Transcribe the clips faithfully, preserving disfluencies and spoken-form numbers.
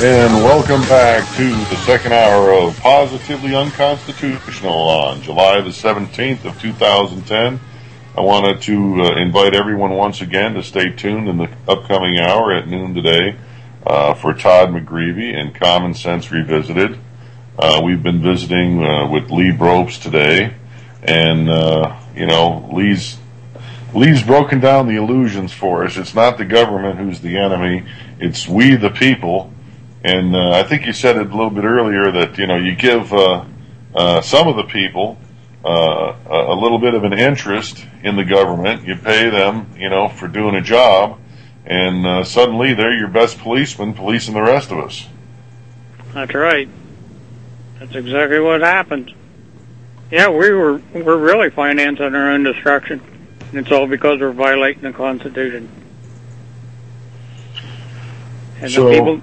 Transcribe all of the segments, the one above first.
And welcome back to the second hour of Positively Unconstitutional on July the seventeenth of two thousand ten. I wanted to uh, invite everyone once again to stay tuned in the upcoming hour at noon today uh, for Todd McGreevy and Common Sense Revisited. Uh, we've been visiting uh, with Lee Bropes today, and, uh, you know, Lee's Lee's broken down the illusions for us. It's not the government who's the enemy. It's we, the people. And uh, I think you said it a little bit earlier that, you know, you give uh, uh, some of the people uh, a little bit of an interest in the government. You pay them, you know, for doing a job, and uh, suddenly they're your best policemen policing the rest of us. That's right. That's exactly what happened. Yeah, we were we're really financing our own destruction. And it's all because we're violating the Constitution. And so, the people...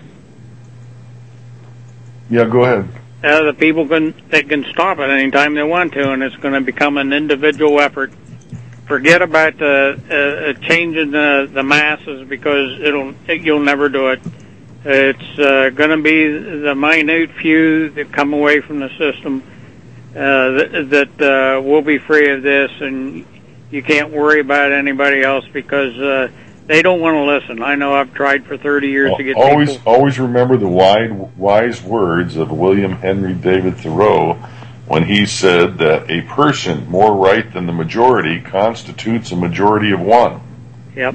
Yeah, go ahead. Uh, the people can they can stop it anytime they want to, and it's going to become an individual effort. Forget about the uh, changing the, the masses, because it'll it, you'll never do it. It's uh, going to be the minute few that come away from the system uh, that, that uh, will be free of this, and you can't worry about anybody else because uh, they don't want to listen. I know I've tried for thirty years well, to get always, people... Always remember the wise, wise words of William Henry David Thoreau when he said that a person more right than the majority constitutes a majority of one. Yep.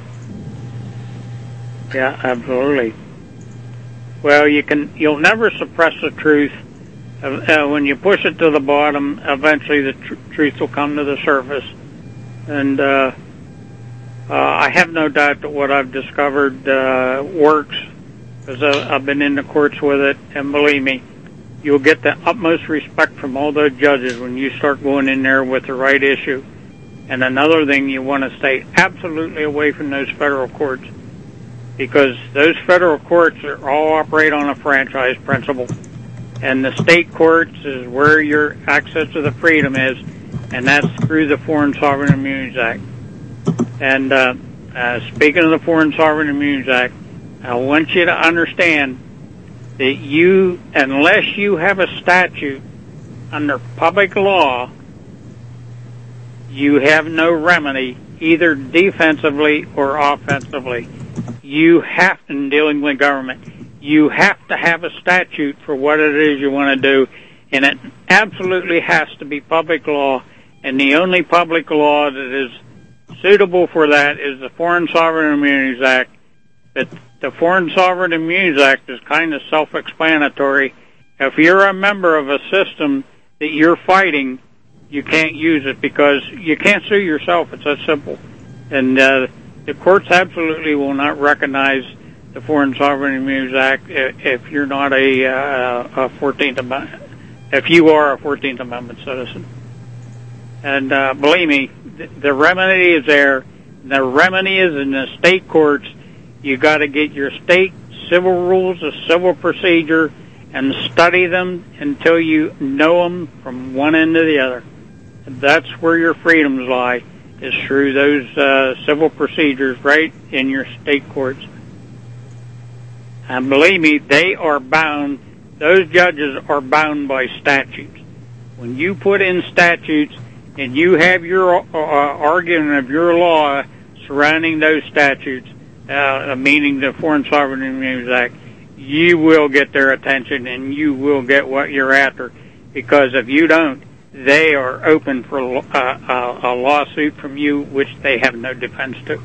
Yeah, absolutely. Well, you can, you'll never suppress the truth. Uh, when you push it to the bottom, eventually the tr- truth will come to the surface. And uh, uh, I have no doubt that what I've discovered uh, works, because I've been in the courts with it, and believe me, you'll get the utmost respect from all those judges when you start going in there with the right issue. And another thing, you want to stay absolutely away from those federal courts, because those federal courts are all operate on a franchise principle. And the state courts is where your access to the freedom is, and that's through the Foreign Sovereign Immunities Act. And uh, uh, speaking of the Foreign Sovereign Immunities Act, I want you to understand that you, unless you have a statute under public law, you have no remedy, either defensively or offensively. You have, in dealing with government, you have to have a statute for what it is you want to do, and it absolutely has to be public law, and the only public law that is suitable for that is the Foreign Sovereign Immunities Act. But the Foreign Sovereign Immunities Act is kind of self-explanatory. If you're a member of a system that you're fighting, you can't use it because you can't sue yourself. It's that simple. And uh, the courts absolutely will not recognize the Foreign Sovereign Immunities Act if you're not a, uh, a fourteenth Amendment, if you are a fourteenth Amendment citizen. And uh, believe me, the, the remedy is there. The remedy is in the state courts. You got to get your state civil rules of civil procedure and study them until you know them from one end to the other. And that's where your freedoms lie, is through those uh, civil procedures right in your state courts. And believe me, they are bound, those judges are bound by statutes. When you put in statutes and you have your uh, argument of your law surrounding those statutes, uh, meaning the Foreign Sovereign Immunities Act, you will get their attention and you will get what you're after. Because if you don't, they are open for uh, a, a lawsuit from you, which they have no defense to.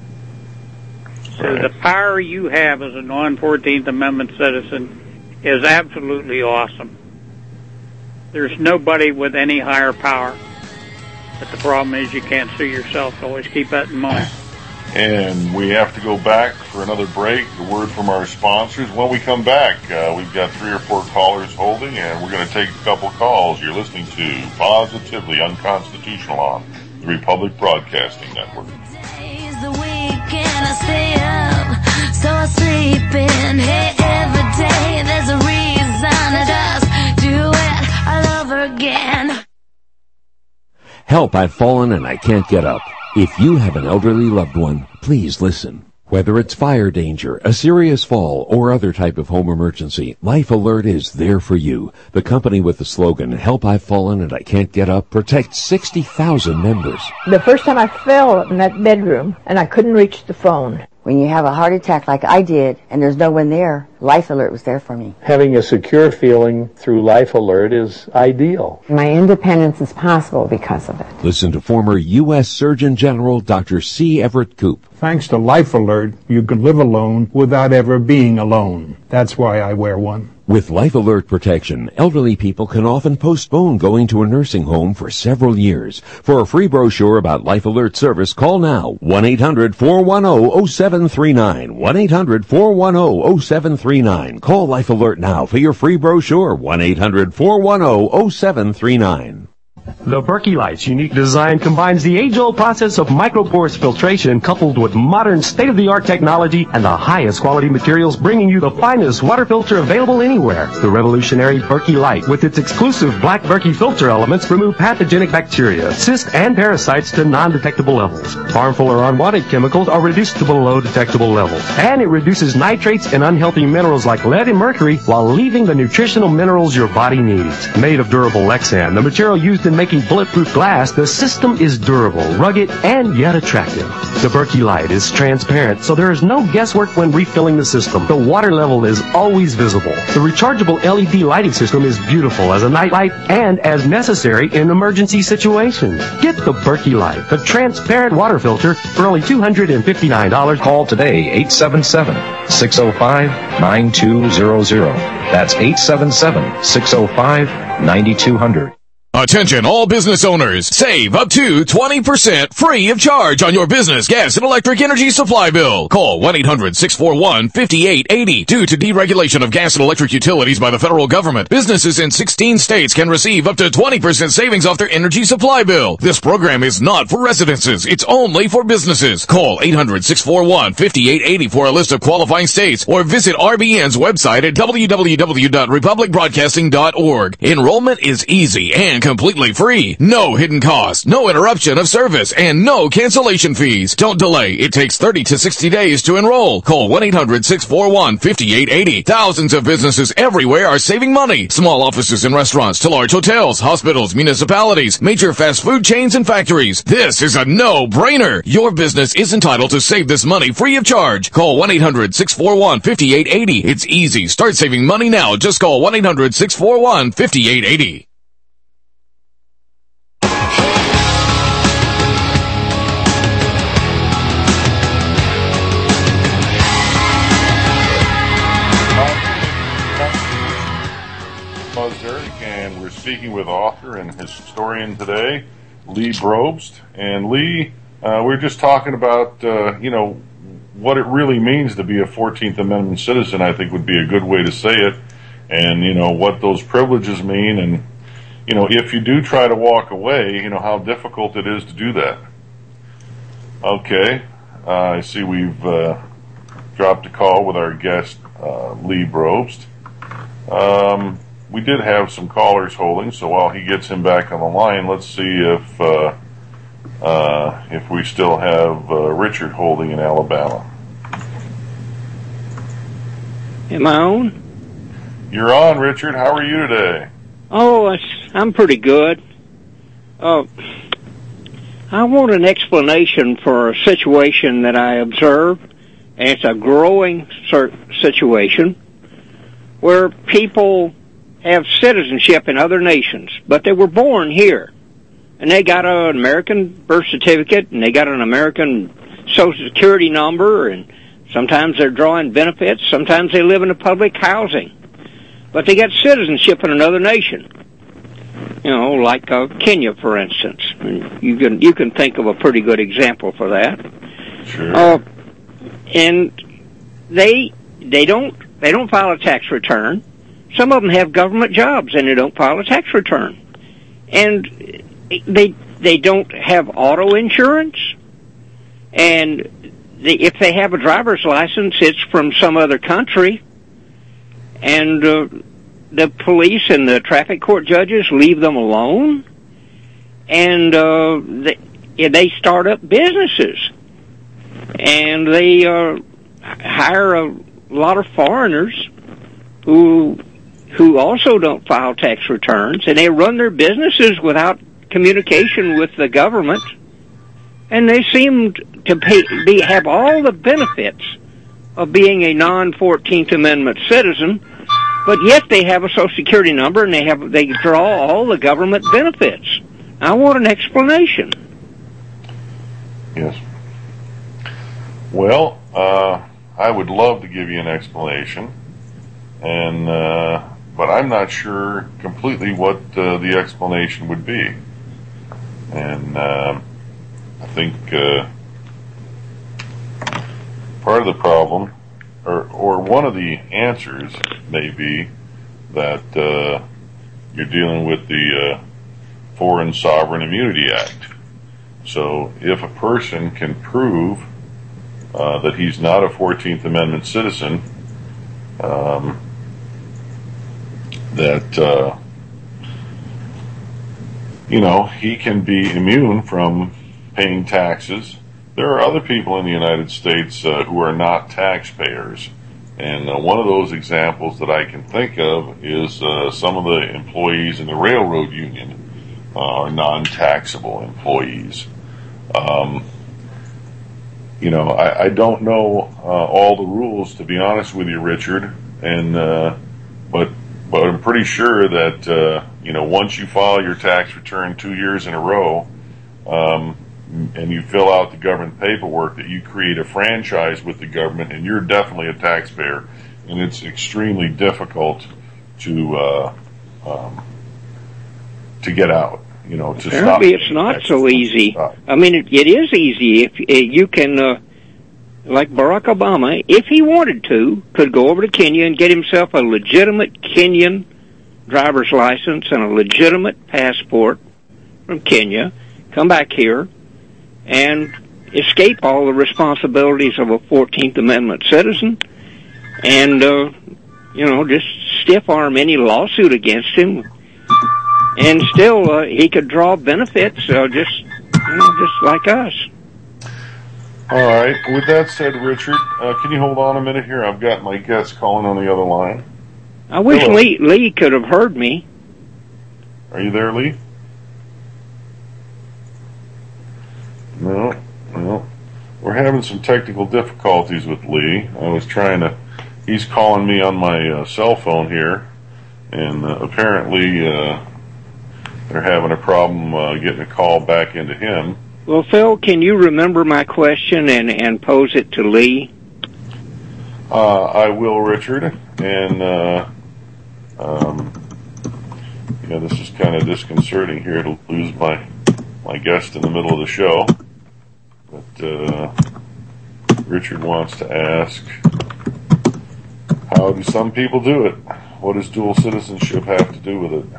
So the power you have as a non-fourteenth Amendment citizen is absolutely awesome. There's nobody with any higher power. But the problem is you can't sue yourself. So always keep that in mind. And we have to go back for another break. A word from our sponsors. When we come back, uh, we've got three or four callers holding, and we're going to take a couple calls. You're listening to Positively Unconstitutional on the Republic Broadcasting Network. I stay up, so I sleep in. Hey, every day there's a reason to just do it all over again. Help, I've fallen and I can't get up. If you have an elderly loved one, please listen. Whether it's fire danger, a serious fall, or other type of home emergency, Life Alert is there for you. The company with the slogan, Help I've Fallen and I Can't Get Up, protects sixty thousand members. The first time I fell in that bedroom and I couldn't reach the phone. When you have a heart attack like I did and there's no one there, Life Alert was there for me. Having a secure feeling through Life Alert is ideal. My independence is possible because of it. Listen to former U S Surgeon General Doctor C. Everett Koop. Thanks to Life Alert, you can live alone without ever being alone. That's why I wear one. With Life Alert protection, elderly people can often postpone going to a nursing home for several years. For a free brochure about Life Alert service, call now. one eight hundred four one zero zero seven three nine. one eight hundred four one zero zero seven three nine. Call Life Alert now for your free brochure. one eight hundred four one zero zero seven three nine. The Berkey Light's unique design combines the age-old process of microporous filtration coupled with modern state-of-the-art technology and the highest quality materials, bringing you the finest water filter available anywhere. The revolutionary Berkey Light, with its exclusive black Berkey filter elements, remove pathogenic bacteria, cysts, and parasites to non-detectable levels. Harmful or unwanted chemicals are reduced to below detectable levels. And it reduces nitrates and unhealthy minerals like lead and mercury while leaving the nutritional minerals your body needs. Made of durable Lexan, the material used in making bulletproof glass, the system is durable, rugged, and yet attractive. The Berkey Light is transparent, so there is no guesswork when refilling the system. The water level is always visible. The rechargeable L E D lighting system is beautiful as a night light and as necessary in emergency situations. Get the Berkey Light, the transparent water filter, for only two hundred fifty-nine dollars. Call today, eight seven seven, six oh five, nine two zero zero. That's eight seven seven, six oh five, nine two zero zero. Attention all business owners, save up to twenty percent free of charge on your business gas and electric energy supply bill. Call one eight hundred six four one five eight eight zero. Due to deregulation of gas and electric utilities by the federal government, businesses in sixteen states can receive up to twenty percent savings off their energy supply bill. This program is not for residences, it's only for businesses. Call eight hundred six four one five eight eight zero for a list of qualifying states or visit R B N's website at w w w dot republic broadcasting dot org. Enrollment is easy and completely free. No hidden costs, no interruption of service, and no cancellation fees. Don't delay. It takes thirty to sixty days to enroll. Call one eight hundred six four one five eight eight zero. Thousands of businesses everywhere are saving money. Small offices and restaurants to large hotels, hospitals, municipalities, major fast food chains, and factories. This is a no-brainer. Your business is entitled to save this money free of charge. Call one eight hundred six four one five eight eight zero. It's easy. Start saving money now. Just call one eight hundred six four one five eight eight zero. And we're speaking with author and historian today, Lee Brobst. And Lee, uh, we're just talking about, uh, you know, what it really means to be a fourteenth Amendment citizen, I think would be a good way to say it. And, you know, what those privileges mean. And, you know, if you do try to walk away, you know, how difficult it is to do that. Okay. Uh, I see we've uh, dropped a call with our guest, uh, Lee Brobst. Um... We did have some callers holding, so while he gets him back on the line, let's see if uh, uh, if we still have uh, Richard holding in Alabama. Am I on? You're on, Richard. How are you today? Oh, I'm pretty good. Uh, I want an explanation for a situation that I observed, and it's a growing situation where people have citizenship in other nations, but they were born here. And they got an American birth certificate, and they got an American Social Security number, and sometimes they're drawing benefits, sometimes they live in a public housing. But they got citizenship in another nation. You know, like uh, Kenya, for instance. And you can you can think of a pretty good example for that. Sure. Uh, and they they don't they don't file a tax return. Some of them have government jobs and they don't file a tax return. And they they don't have auto insurance. And they, if they have a driver's license, it's from some other country. And uh, the police and the traffic court judges leave them alone. And uh, they, they start up businesses. and they uh, hire a lot of foreigners who who also don't file tax returns, and they run their businesses without communication with the government, and they seem to pay, be, have all the benefits of being a non-fourteenth Amendment citizen, but yet they have a Social Security number and they have they draw all the government benefits. I want an explanation. Yes. Well, uh, I would love to give you an explanation, and uh, but I'm not sure completely what uh, the explanation would be. And uh, I think uh, part of the problem, or, or one of the answers, may be that uh, you're dealing with the uh, Foreign Sovereign Immunity Act. So if a person can prove uh, that he's not a fourteenth Amendment citizen, um, that, uh, you know, he can be immune from paying taxes. There are other people in the United States uh, who are not taxpayers. And uh, one of those examples that I can think of is uh, some of the employees in the railroad union uh, are non-taxable employees. Um, you know, I, I don't know uh, all the rules, to be honest with you, Richard, and uh, but but I'm pretty sure that uh, you know, once you file your tax return two years in a row, um, and you fill out the government paperwork, that you create a franchise with the government, and you're definitely a taxpayer, and it's extremely difficult to uh, um, to get out. You know, to Apparently stop. It's not so easy. I mean, it, it is easy if uh, you can, uh, like Barack Obama, if he wanted to, could go over to Kenya and get himself a legitimate Kenyan driver's license and a legitimate passport from Kenya, come back here, and escape all the responsibilities of a fourteenth Amendment citizen, and, uh, you know, just stiff-arm any lawsuit against him. And still, uh, he could draw benefits, uh, just, you know, just like us. All right. With that said, Richard, uh, can you hold on a minute here? I've got my guest calling on the other line. I wish Hello. Lee, Lee could have heard me. Are you there, Lee? No, no. We're having some technical difficulties with Lee. I was trying to, he's calling me on my uh, cell phone here, and uh, apparently uh, they're having a problem uh, getting a call back into him. Well, Phil, can you remember my question and, and pose it to Lee? Uh, I will, Richard. And, uh, um, yeah, this is kind of disconcerting here to lose my, my guest in the middle of the show. But, uh, Richard wants to ask, how do some people do it? What does dual citizenship have to do with it?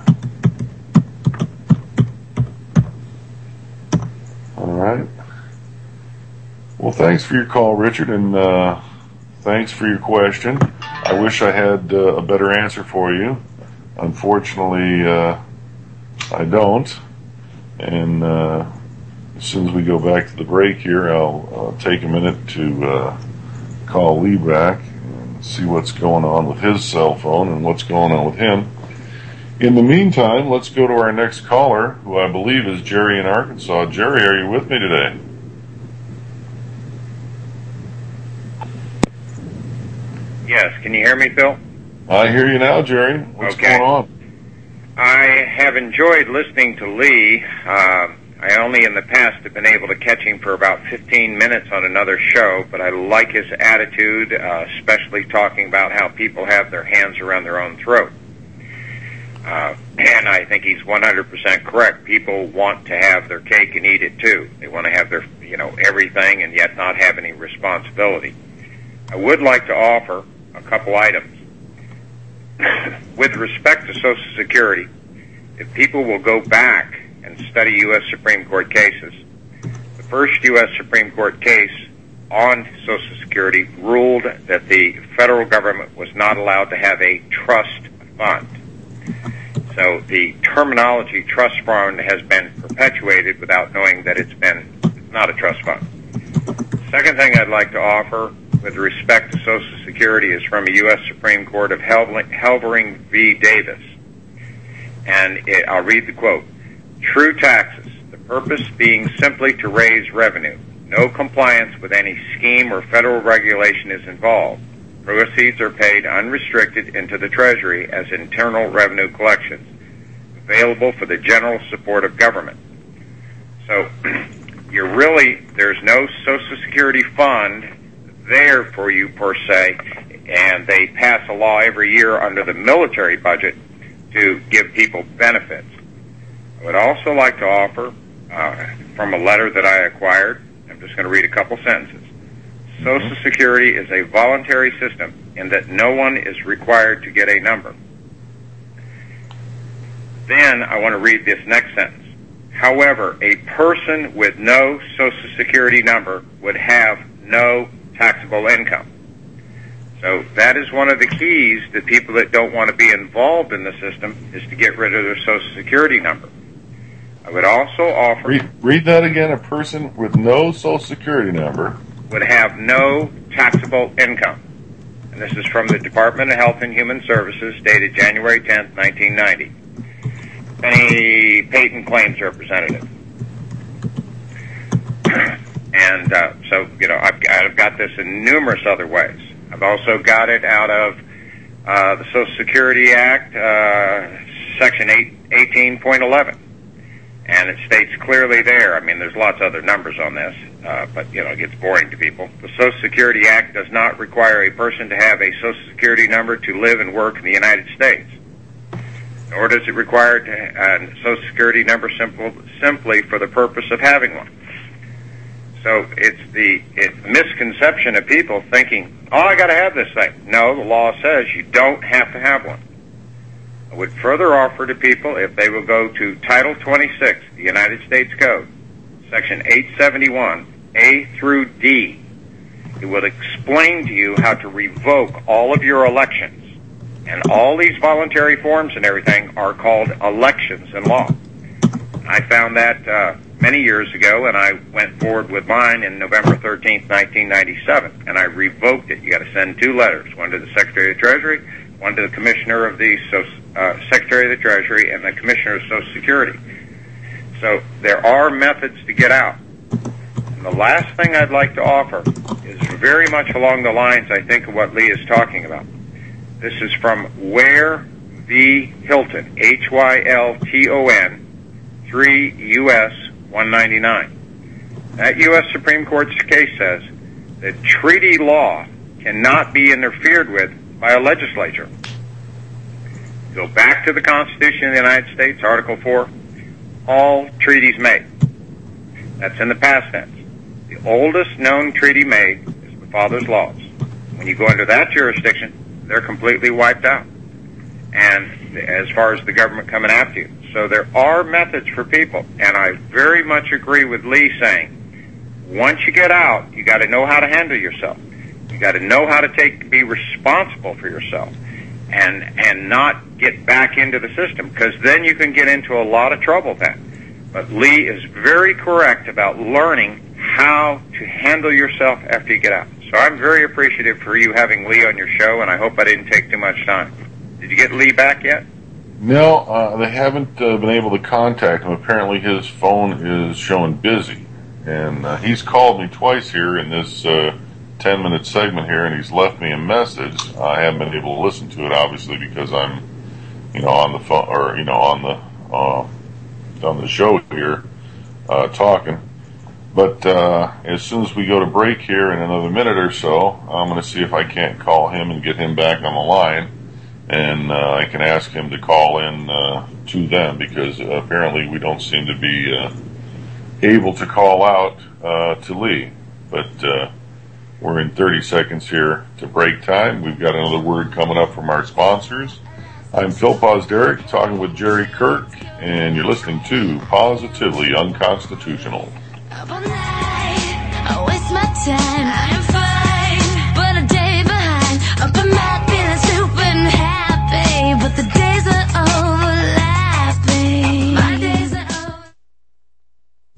All right. Well, thanks for your call, Richard, and uh, thanks for your question. I wish I had uh, a better answer for you. Unfortunately, uh, I don't. And uh, as soon as we go back to the break here, I'll uh, take a minute to uh, call Lee back and see what's going on with his cell phone and what's going on with him. In the meantime, let's go to our next caller, who I believe is Jerry in Arkansas. Jerry, are you with me today? Yes, can you hear me, Phil? I hear you now, Jerry. What's okay. going on? I have enjoyed listening to Lee. Uh, I only in the past have been able to catch him for about fifteen minutes on another show, but I like his attitude, uh, especially talking about how people have their hands around their own throat. Uh, and I think he's one hundred percent correct. People want to have their cake and eat it too. They want to have their, you know, everything and yet not have any responsibility. I would like to offer a couple items. With respect to Social Security, if people will go back and study U S Supreme Court cases, the first U S Supreme Court case on Social Security ruled that the federal government was not allowed to have a trust fund. So the terminology trust fund has been perpetuated without knowing that it's been it's not a trust fund. Second thing I'd like to offer with respect to Social Security is from a U S Supreme Court of Helvering v. Davis. And it, I'll read the quote. True taxes, the purpose being simply to raise revenue. No compliance with any scheme or federal regulation is involved. Proceeds are paid unrestricted into the Treasury as internal revenue collections, available for the general support of government. So, you're really, there's no Social Security fund there for you per se, and they pass a law every year under the military budget to give people benefits. I would also like to offer, uh, from a letter that I acquired, I'm just going to read a couple sentences. Social Security is a voluntary system in that no one is required to get a number. Then I want to read this next sentence. However, a person with no Social Security number would have no taxable income. So that is one of the keys to people that don't want to be involved in the system, is to get rid of their Social Security number. I would also offer... Read, read that again. A person with no Social Security number would have no taxable income. And this is from the Department of Health and Human Services, dated January tenth, nineteen ninety. Penny Payton Claims Representative. And uh, so, you know, I've, I've got this in numerous other ways. I've also got it out of uh, the Social Security Act, uh, Section eighteen point eleven. And it states clearly there, I mean, there's lots of other numbers on this, uh, but, you know, it gets boring to people. The Social Security Act does not require a person to have a Social Security number to live and work in the United States. Nor does it require a Social Security number simple, simply for the purpose of having one. So it's the it's misconception of people thinking, oh, I got to have this thing. No, the law says you don't have to have one. I would further offer to people, if they will go to Title twenty-six, the United States Code, Section eight seventy-one, A through D, it will explain to you how to revoke all of your elections. And all these voluntary forms and everything are called elections in law. I found that uh, many years ago, and I went forward with mine in November thirteenth, nineteen ninety-seven, and I revoked it. You got to send two letters, one to the Secretary of the Treasury, one to the Commissioner of the uh, Secretary of the Treasury, and the Commissioner of Social Security. So there are methods to get out. And the last thing I'd like to offer is very much along the lines, I think, of what Lee is talking about. This is from Ware v. Hilton, H Y L T O N, three U S one ninety-nine. That U S Supreme Court's case says that treaty law cannot be interfered with by a legislature. Go back to the Constitution of the United States, Article four, all treaties made. That's in the past tense. The oldest known treaty made is the Father's Laws. When you go into that jurisdiction, they're completely wiped out. And as far as the government coming after you. So there are methods for people. And I very much agree with Lee saying, once you get out, you got to know how to handle yourself. You got to know how to take, be responsible for yourself. And, and not get back into the system. Because then you can get into a lot of trouble then. But Lee is very correct about learning how to handle yourself after you get out. So I'm very appreciative for you having Lee on your show, and I hope I didn't take too much time. Did you get Lee back yet? No, uh, they haven't uh, been able to contact him. Apparently his phone is showing busy. And uh, he's called me twice here in this uh, ten-minute segment here, and he's left me a message. I haven't been able to listen to it, obviously, because I'm, you know, on the phone, or, you know, on the, uh, on the show here, uh, talking. But uh, as soon as we go to break here in another minute or so, I'm going to see if I can't call him and get him back on the line. And uh, I can ask him to call in uh, to them, because uh, apparently we don't seem to be uh, able to call out uh, to Lee. But uh, we're in thirty seconds here to break time. We've got another word coming up from our sponsors. I'm Phil Posderick, talking with Jerry Kirk, and you're listening to Positively Unconstitutional. Up all night, I waste my time. I'm fine, but a day behind. Up I'm not feeling stupid and happy, but the days are overlapping. My days are over.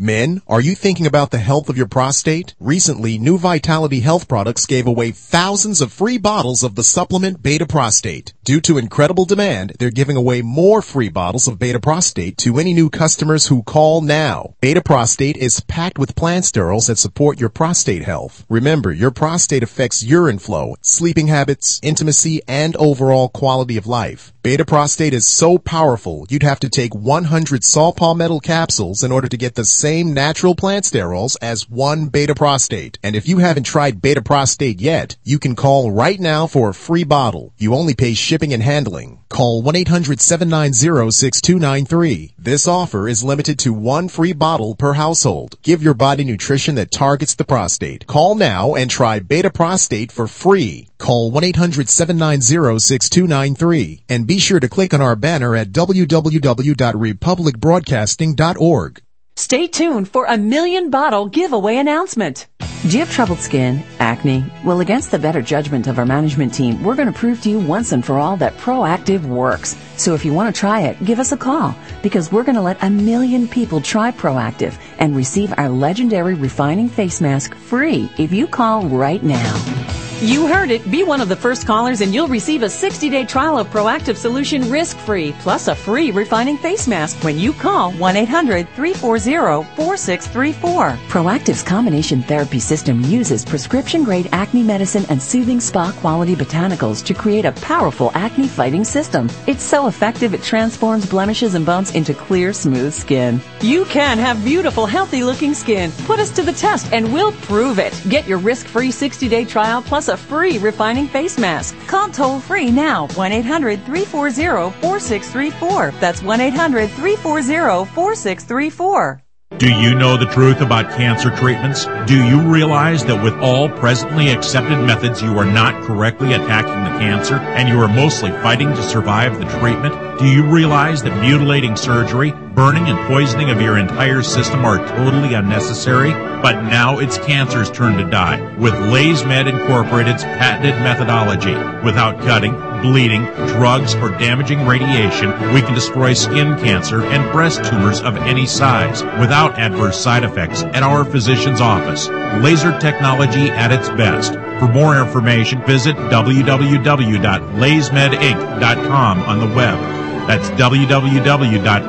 Men, are you thinking about the health of your prostate? Recently, New Vitality Health Products gave away thousands of free bottles of the supplement Beta Prostate. Due to incredible demand, they're giving away more free bottles of Beta Prostate to any new customers who call now. Beta Prostate is packed with plant sterols that support your prostate health. Remember, your prostate affects urine flow, sleeping habits, intimacy, and overall quality of life. Beta Prostate is so powerful, you'd have to take one hundred saw palmetto capsules in order to get the same natural plant sterols as one Beta Prostate. And if you haven't tried Beta Prostate yet, you can call right now for a free bottle. You only pay shipping and handling. Call one eight hundred seven nine zero six two nine three. This offer is limited to one free bottle per household. Give your body nutrition that targets the prostate. Call now and try Beta Prostate for free. Call one eight hundred seven nine zero six two nine three. And be sure to click on our banner at w w w dot republic broadcasting dot org. Stay tuned for a million bottle giveaway announcement. Do you have troubled skin, acne? Well, against the better judgment of our management team, we're going to prove to you once and for all that Proactive works. So if you want to try it, give us a call, because we're going to let a million people try Proactive and receive our legendary refining face mask free if you call right now. You heard it. Be one of the first callers and you'll receive a sixty-day trial of Proactive Solution risk-free, plus a free refining face mask when you call one eight hundred three four zero four six three four. Proactive's combination therapy system uses prescription-grade acne medicine and soothing spa-quality botanicals to create a powerful acne-fighting system. It's so effective it transforms blemishes and bumps into clear, smooth skin. You can have beautiful, healthy-looking skin. Put us to the test and we'll prove it. Get your risk-free sixty-day trial plus a free refining face mask. Call toll-free now, one eight hundred three four zero four six three four. That's one eight hundred three four zero four six three four. Do you know the truth about cancer treatments? Do you realize that with all presently accepted methods, you are not correctly attacking the cancer and you are mostly fighting to survive the treatment? Do you realize that mutilating surgery, burning and poisoning of your entire system are totally unnecessary? But now it's cancer's turn to die with LaysMed Incorporated's patented methodology. Without cutting, bleeding, drugs, or damaging radiation, we can destroy skin cancer and breast tumors of any size without adverse side effects at our physician's office. Laser technology at its best. For more information, visit w w w dot lays med inc dot com on the web. That's w w w dot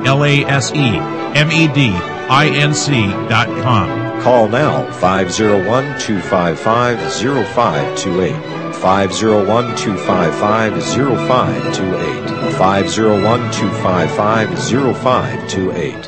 laysmedinc dot com. Call now, five oh one, two five five, oh five two eight. five oh one, two five five, oh five two eight. five oh one, two five five, oh five two eight.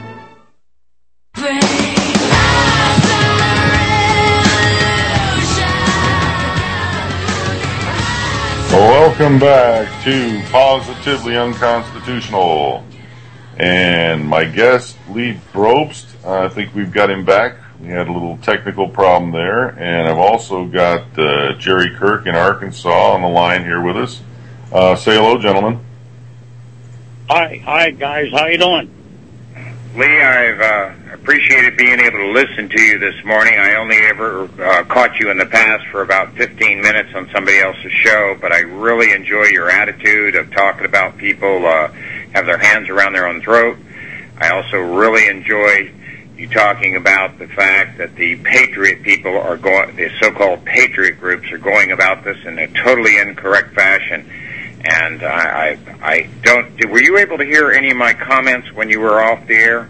Welcome back to Positively Unconstitutional. And my guest, Lee Brobst, I think we've got him back. We had a little technical problem there. And I've also got uh, Jerry Kirk in Arkansas on the line here with us. Uh, say hello, gentlemen. Hi, hi, guys. How you doing? Lee, I've uh, appreciated being able to listen to you this morning. I only ever uh, caught you in the past for about fifteen minutes on somebody else's show, but I really enjoy your attitude of talking about people uh, have their hands around their own throat. I also really enjoy you talking about the fact that the patriot people are going, the so-called patriot groups are going about this in a totally incorrect fashion. And I, I, I don't. Were you able to hear any of my comments when you were off the air?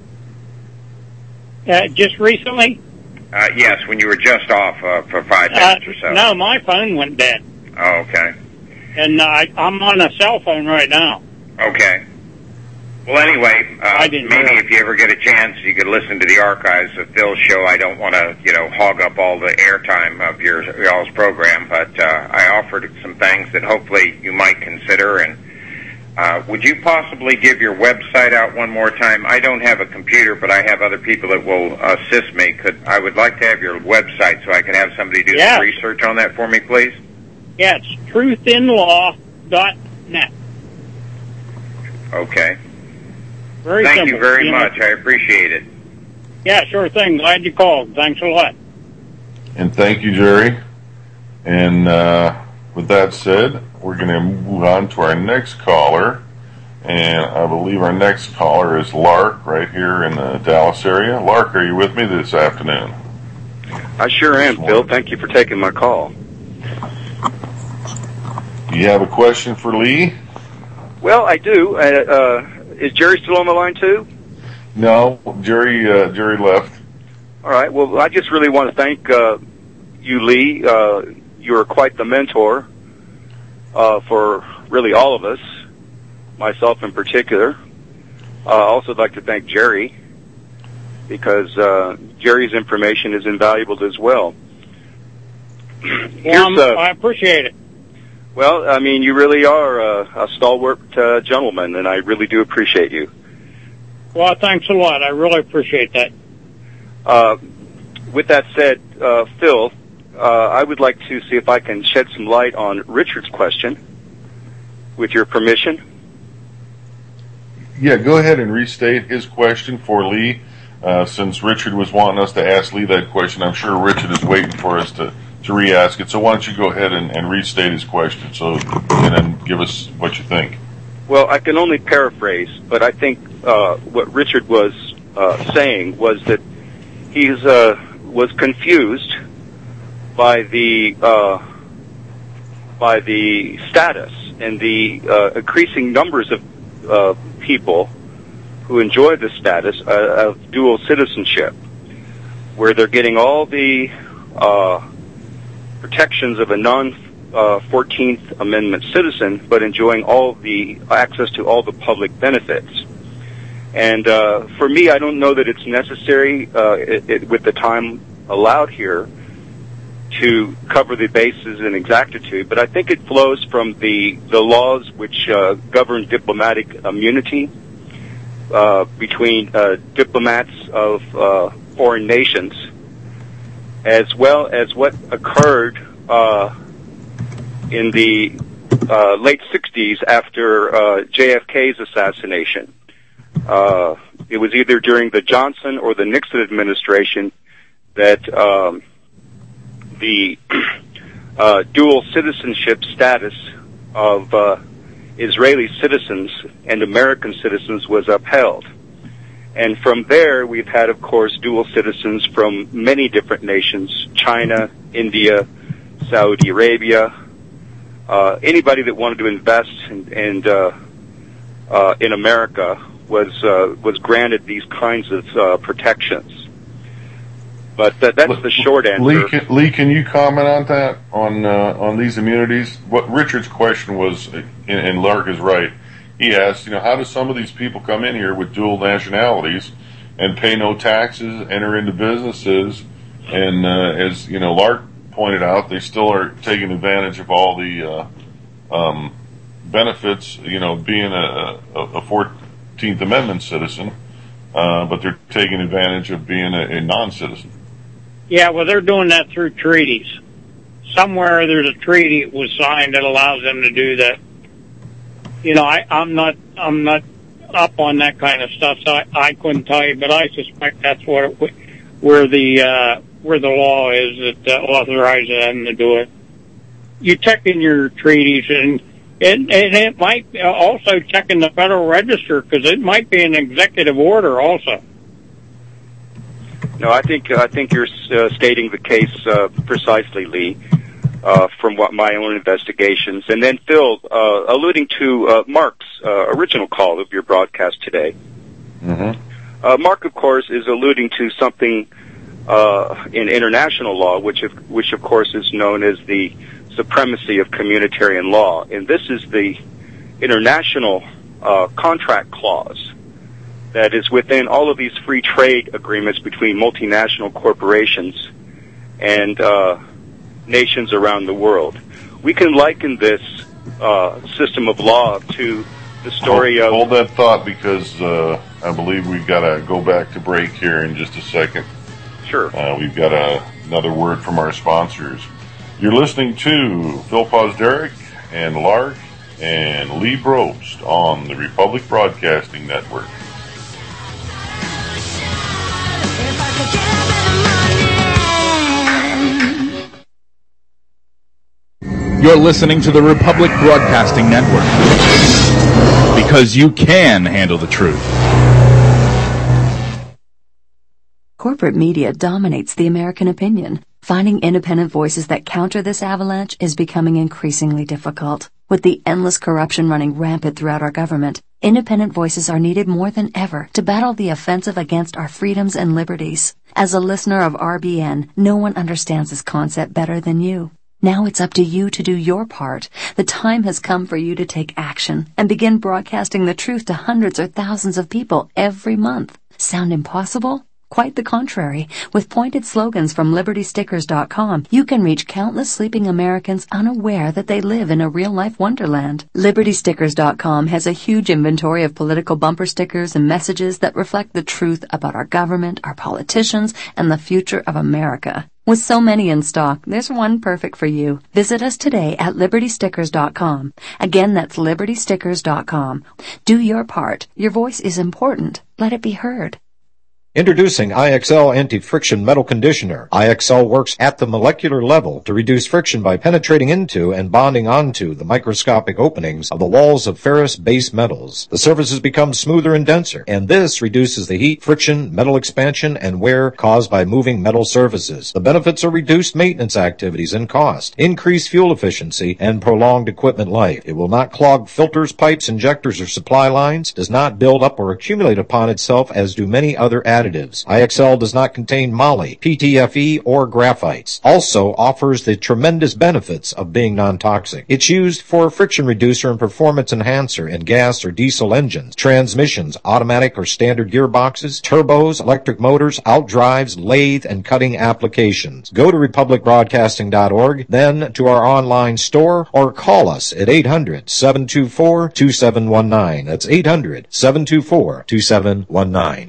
Uh, just recently? Uh, yes, when you were just off uh, for five minutes uh, or so. No, my phone went dead. Oh, okay. And uh, I, I'm on a cell phone right now. Okay. Well, anyway, uh, I didn't maybe know. if you ever get a chance, you could listen to the archives of Phil's show. I don't want to, you know, hog up all the airtime of your y'all's program, but uh, I offered some things that hopefully you might consider. And uh, would you possibly give your website out one more time? I don't have a computer, but I have other people that will assist me. Could I would like to have your website so I can have somebody do Yeah. some research on that for me, please? Yeah, it's truth in law dot net. Okay. Very Thank simple. you very You know? much. I appreciate it. Yeah, sure thing. Glad you called. Thanks a lot. And thank you, Jerry. And uh, with that said, we're going to move on to our next caller. And I believe our next caller is Lark, right here in the Dallas area. Lark, are you with me this afternoon? I sure am, Phil. Thank you for taking my call. You have a question for Lee? Well, I do. Uh, uh, is Jerry still on the line, too? No, Jerry uh, Jerry left. All right. Well, I just really want to thank uh, you, Lee. Uh, you're quite the mentor uh, for really all of us, myself in particular. I uh, also like to thank Jerry, because uh, Jerry's information is invaluable as well. Well, uh, I appreciate it. Well, I mean, you really are a, a stalwart uh, gentleman, and I really do appreciate you. Well, thanks a lot. I really appreciate that. Uh, with that said, uh, Phil, uh, I would like to see if I can shed some light on Richard's question, with your permission. Yeah, go ahead and restate his question for Lee. Uh, since Richard was wanting us to ask Lee that question, I'm sure Richard is waiting for us to, to re-ask it. So why don't you go ahead and, and restate his question, so and then give us what you think. Well, I can only paraphrase, but I think uh, what Richard was uh, saying was that he's uh, was confused by the uh, by the status and the uh, increasing numbers of uh, people who enjoy the status uh, of dual citizenship, where they're getting all the uh, protections of a non uh, fourteenth Amendment citizen, but enjoying all the access to all the public benefits. And uh, for me, I don't know that it's necessary uh, it, it, with the time allowed here to cover the bases in exactitude, but I think it flows from the, the laws which uh, govern diplomatic immunity uh, between uh, diplomats of uh, foreign nations, as well as what occurred uh, in the uh, late sixties after uh, J F K's assassination. Uh, it was either during the Johnson or the Nixon administration that um, the uh, dual citizenship status of uh, Israeli citizens and American citizens was upheld. And from there, we've had, of course, dual citizens from many different nations: China, India, Saudi Arabia. Uh, anybody that wanted to invest in, and, uh, uh, in America was uh, was granted these kinds of uh, protections. But that, that's the short answer. Lee, can, Lee, can you comment on that, on uh, on these immunities? What Richard's question was, and, and Lark is right, he asked, you know, how do some of these people come in here with dual nationalities and pay no taxes, enter into businesses, and uh, as, you know, Lark pointed out, they still are taking advantage of all the uh, um, benefits, you know, being a, a fourteenth Amendment citizen, uh, but they're taking advantage of being a, a non-citizen. Yeah, well, they're doing that through treaties. Somewhere there's a treaty that was signed that allows them to do that. You know, I, I'm not, I'm not up on that kind of stuff, so I, I couldn't tell you, but I suspect that's what it, where the uh, where the law is that uh, authorizes them to do it. You check in your treaties, and and, and it might also check in the Federal Register, because it might be an executive order also. No, I think I think you're uh, stating the case uh, precisely, Lee, uh, from what my own investigations. And then Phil, uh, alluding to uh, Mark's uh, original call of your broadcast today. Mm-hmm. Uh, Mark, of course, is alluding to something uh, in international law, which, of, which of course is known as the supremacy of communitarian law, and this is the international uh, contract clause that is within all of these free trade agreements between multinational corporations and uh, nations around the world. We can liken this uh, system of law to the story hold, of... Hold that thought, because uh, I believe we've got to go back to break here in just a second. Sure. Uh, we've got a, another word from our sponsors. You're listening to Phil Posderick and Lark and Lee Brobst on the Republic Broadcasting Network. You're listening to the Republic Broadcasting Network. because you can handle the truth. Corporate media dominates the American opinion. Finding independent voices that counter this avalanche is becoming increasingly difficult. With the endless corruption running rampant throughout our government, independent voices are needed more than ever to battle the offensive against our freedoms and liberties. As a listener of R B N, no one understands this concept better than you. Now it's up to you to do your part. The time has come for you to take action and begin broadcasting the truth to hundreds or thousands of people every month. Sound impossible? Quite the contrary. With pointed slogans from Liberty Stickers dot com, you can reach countless sleeping Americans unaware that they live in a real-life wonderland. Liberty Stickers dot com has a huge inventory of political bumper stickers and messages that reflect the truth about our government, our politicians, and the future of America. With so many in stock, there's one perfect for you. Visit us today at Liberty Stickers dot com. Again, that's Liberty Stickers dot com. Do your part. Your voice is important. Let it be heard. Introducing I X L Anti-Friction Metal Conditioner. I X L works at the molecular level to reduce friction by penetrating into and bonding onto the microscopic openings of the walls of ferrous base metals. The surfaces become smoother and denser, and this reduces the heat, friction, metal expansion, and wear caused by moving metal surfaces. The benefits are reduced maintenance activities and cost, increased fuel efficiency, and prolonged equipment life. It will not clog filters, pipes, injectors, or supply lines, does not build up or accumulate upon itself as do many other additives. I X L does not contain moly, P T F E, or graphites. Also offers the tremendous benefits of being non-toxic. It's used for a friction reducer and performance enhancer in gas or diesel engines, transmissions, automatic or standard gearboxes, turbos, electric motors, outdrives, lathe, and cutting applications. Go to Republic Broadcasting dot org, then to our online store, or call us at eight hundred, seven two four, two seven one nine. That's eight hundred, seven two four, two seven one nine.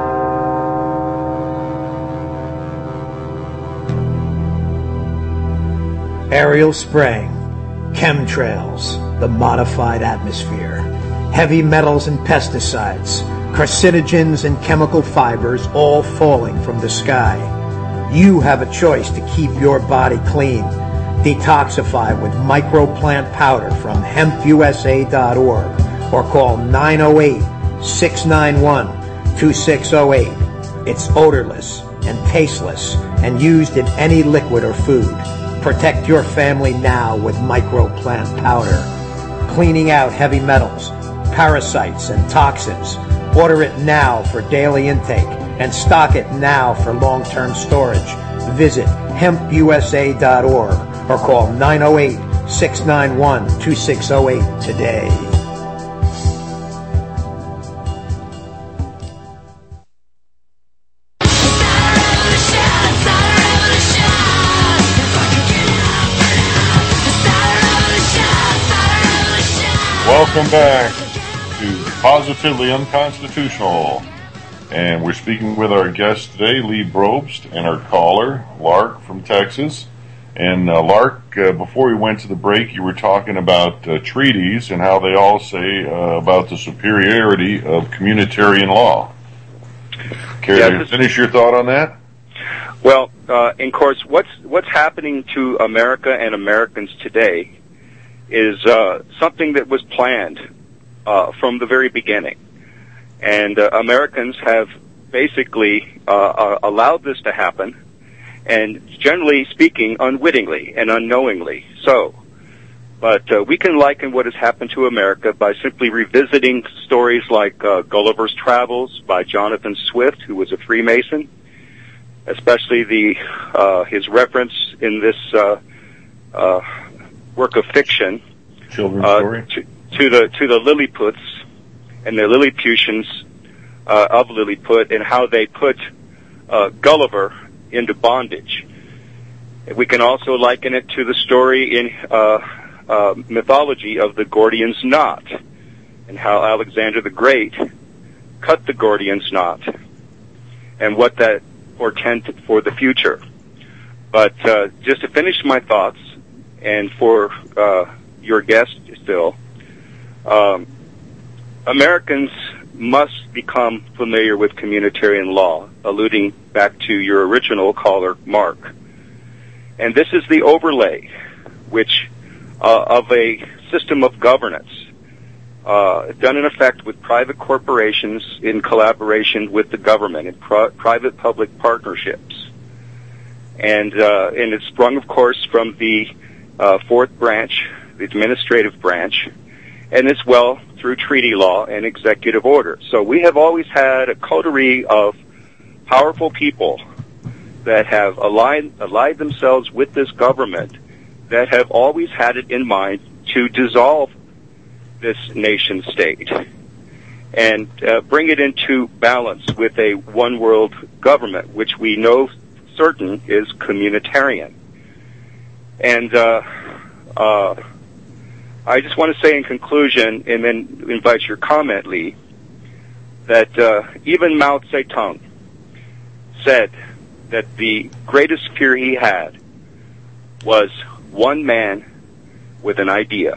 Aerial spraying, chemtrails, the modified atmosphere, heavy metals and pesticides, carcinogens and chemical fibers all falling from the sky. You have a choice to keep your body clean. Detoxify with microplant powder from hemp U S A dot org or call nine oh eight, six nine one, two six oh eight. It's odorless and tasteless and used in any liquid or food. Protect your family now with microplant powder. Cleaning out heavy metals, parasites, and toxins. Order it now for daily intake and stock it now for long-term storage. Visit hemp U S A dot org or call nine oh eight, six nine one, two six oh eight today. Welcome back to Positively Unconstitutional. And we're speaking with our guest today, Lee Brobst, and our caller, Lark from Texas. And uh, Lark, uh, before we went to the break, you were talking about uh, treaties and how they all say uh, about the superiority of communitarian law. Care yeah, to this, finish your thought on that? Well, uh, of course, what's what's happening to America and Americans today is uh, something that was planned uh, from the very beginning. And uh, Americans have basically uh, uh, allowed this to happen, and generally speaking, unwittingly and unknowingly so. But uh, we can liken what has happened to America by simply revisiting stories like uh, Gulliver's Travels by Jonathan Swift, who was a Freemason, especially the uh, his reference in this uh, uh, work of fiction Children's uh, story to, to the to the Lilliputians and the Lilliputians uh, of Lilliput, and how they put uh, Gulliver into bondage. We can also liken it to the story in uh, uh, mythology of the Gordian's knot, and how Alexander the Great cut the Gordian's knot, and what that portended for the future. But uh, just to finish my thoughts, and for uh, your guest still, um, Americans must become familiar with communitarian law, alluding back to your original caller, Mark. And this is the overlay which uh, of a system of governance uh, done in effect with private corporations in collaboration with the government in pro- private-public partnerships. And, uh, and it's sprung, of course, from the uh, fourth branch, the administrative branch, and as well through treaty law and executive order. So we have always had a coterie of powerful people that have allied, allied themselves with this government that have always had it in mind to dissolve this nation state and uh, bring it into balance with a one world government, which we know certain is communitarian. And uh, uh, I just want to say in conclusion, and then invite your comment, Lee, that uh, even Mao Zedong said that the greatest fear he had was one man with an idea.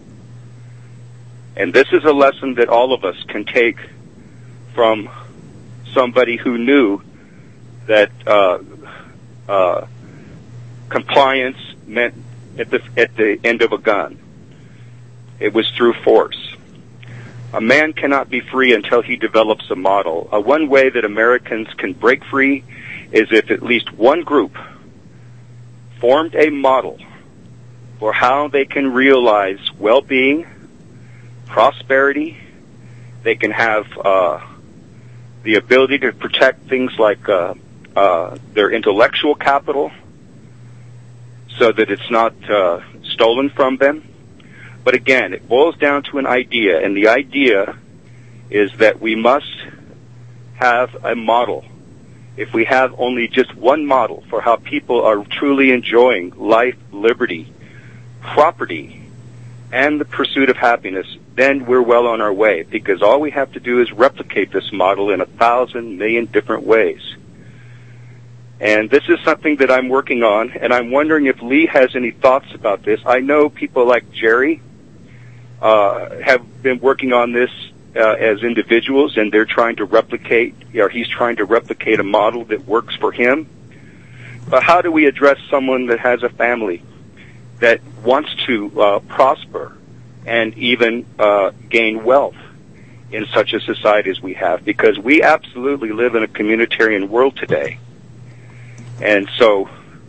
And this is a lesson that all of us can take from somebody who knew that uh, uh, compliance meant at the at the end of a gun. It was through force. A man cannot be free until he develops a model. Uh, one way that Americans can break free is if at least one group formed a model for how they can realize well-being, prosperity. They can have uh, the ability to protect things like uh, uh, their intellectual capital so that it's not uh, stolen from them. But again, it boils down to an idea, and the idea is that we must have a model. If we have only just one model for how people are truly enjoying life, liberty, property, and the pursuit of happiness, then we're well on our way, because all we have to do is replicate this model in a thousand million different ways. And this is something that I'm working on, and I'm wondering if Lee has any thoughts about this. I know people like Jerry uh, have been working on this uh, as individuals, and they're trying to replicate, or he's trying to replicate a model that works for him. But how do we address someone that has a family that wants to uh, prosper and even uh, gain wealth in such a society as we have? Because we absolutely live in a communitarian world today. And so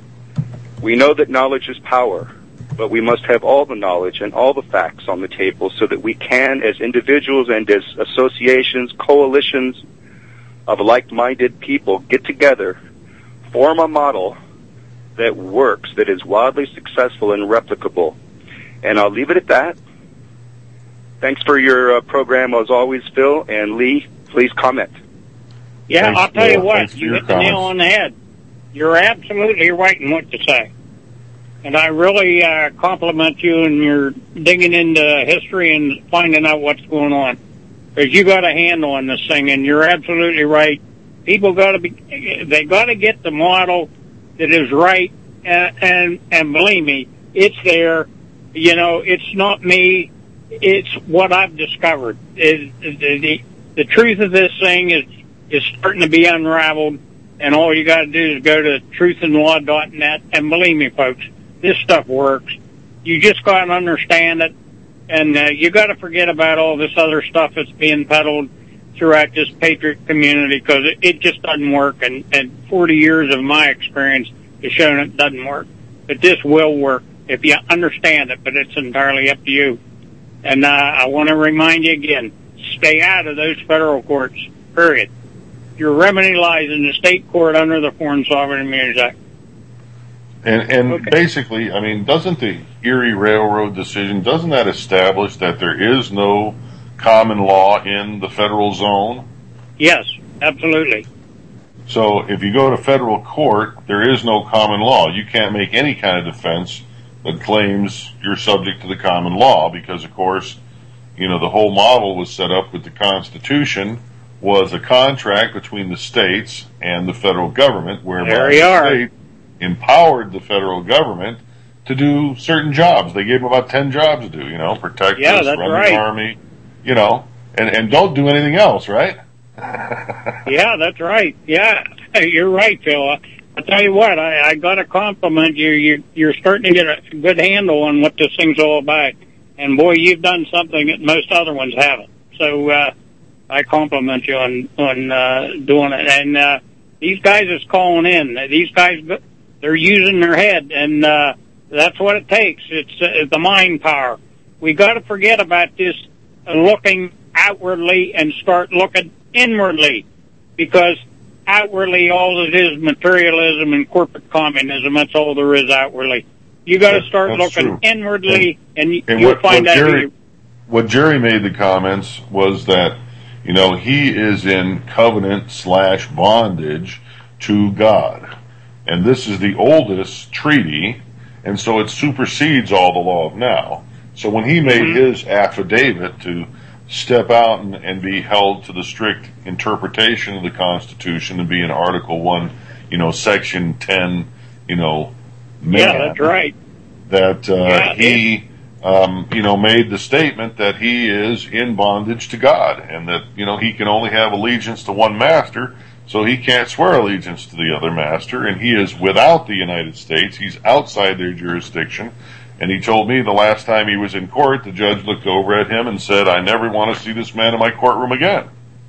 we know that knowledge is power, but we must have all the knowledge and all the facts on the table so that we can, as individuals and as associations, coalitions of like-minded people, get together, form a model that works, that is wildly successful and replicable. And I'll leave it at that. Thanks for your uh, program, as always, Phil. And Lee, please comment. Yeah, Thanks, I'll tell you Phil. what, Thanks you for hit the your nail comments. on the head. You're absolutely right in what to say. And I really uh, compliment you, and you're digging into history and finding out what's going on. Because you got a handle on this thing, and you're absolutely right. People got to be, they got to get the model that is right, and, and and believe me, it's there. You know, it's not me. It's what I've discovered. It, the, the the truth of this thing is is starting to be unraveled, and all you got to do is go to truth and law dot net, and believe me, folks, this stuff works. You just got to understand it, and uh, you got to forget about all this other stuff that's being peddled throughout this patriot community, because it, it just doesn't work. And, and forty years of my experience has shown it doesn't work. But this will work if you understand it, but it's entirely up to you. And uh, I want to remind you again, stay out of those federal courts, period. Your remedy lies in the state court under the Foreign Sovereign Immunities Act. And, and Okay. basically, I mean, doesn't the Erie Railroad decision, doesn't that establish that there is no common law in the federal zone? Yes, absolutely. So if you go to federal court, there is no common law. You can't make any kind of defense that claims you're subject to the common law, because, of course, you know, the whole model was set up with the Constitution, was a contract between the states and the federal government, whereby There you the are. state empowered the federal government to do certain jobs. They gave them about ten jobs to do, you know, protect Yeah, us, that's run right. the army, you know, and, and don't do anything else, right? Yeah, that's right. Yeah, you're right, Phil. I'll tell you what, I, I got to compliment you. you. You're starting to get a good handle on what this thing's all about. and boy, you've done something that most other ones haven't. So uh, I compliment you on on uh, doing it. And uh, these guys is calling in. These guys, they're using their head, and uh, that's what it takes. It's uh, the mind power. We got to forget about this uh, looking outwardly and start looking inwardly, because outwardly all it is materialism and corporate communism. That's all there is outwardly. You got to start That's looking true. inwardly, and, and, and you'll what, find what out. Jerry, you, what Jerry made the comments was that, you know, he is in covenant slash bondage to God, and this is the oldest treaty, and so it supersedes all the law of now. So when he made mm-hmm. his affidavit to step out and, and be held to the strict interpretation of the Constitution and be in Article One, you know, Section ten, you know, man, yeah, that's right. That uh, yeah, he, um, you know, made the statement that he is in bondage to God, and that, you know, he can only have allegiance to one master, so he can't swear allegiance to the other master, and he is without the United States. He's outside their jurisdiction. And he told me the last time he was in court, the judge looked over at him and said, "I never want to see this man in my courtroom again."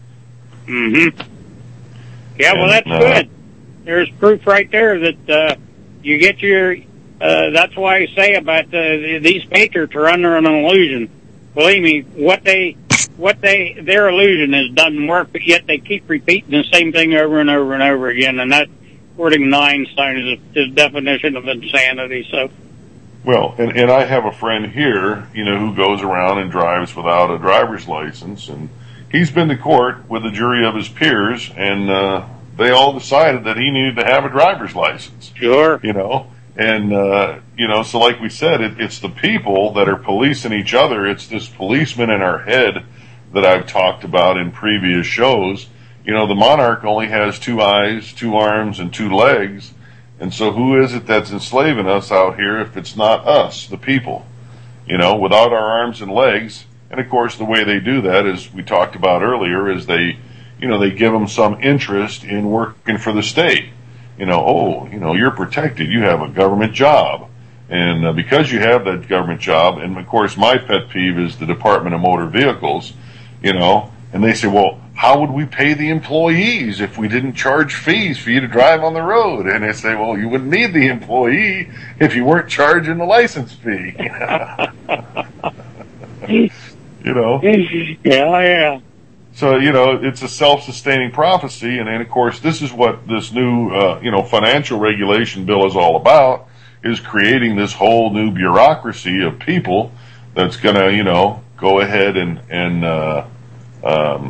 Mm-hmm. Yeah, and, well, that's uh, good. There's proof right there that uh, you get your. Uh, that's why I say about uh, these patriots are under an illusion. Believe me, what they, what they, their illusion is doesn't work, but yet they keep repeating the same thing over and over and over again, and that, according to Einstein, is his definition of insanity. So. Well, and, and I have a friend here, you know, who goes around and drives without a driver's license, and he's been to court with a jury of his peers, and uh, they all decided that he needed to have a driver's license. Sure. You know, and, uh, you know, so like we said, it, it's the people that are policing each other. It's this policeman in our head that I've talked about in previous shows. You know, the monarch only has two eyes, two arms, and two legs. And so who is it that's enslaving us out here if it's not us, the people? You know, without our arms and legs. And of course, the way they do that, as we talked about earlier, is they, you know, they give them some interest in working for the state. You know, oh, you know, you're protected. You have a government job. And uh, because you have that government job, and of course my pet peeve is the Department of Motor Vehicles, you know, and they say, well, how would we pay the employees if we didn't charge fees for you to drive on the road? And they say, well, you wouldn't need the employee if you weren't charging the license fee. You know? Yeah, yeah. So, you know, it's a self-sustaining prophecy, and then, of course, this is what this new, uh, you know, financial regulation bill is all about, is creating this whole new bureaucracy of people that's going to, you know, go ahead and, and uh, um,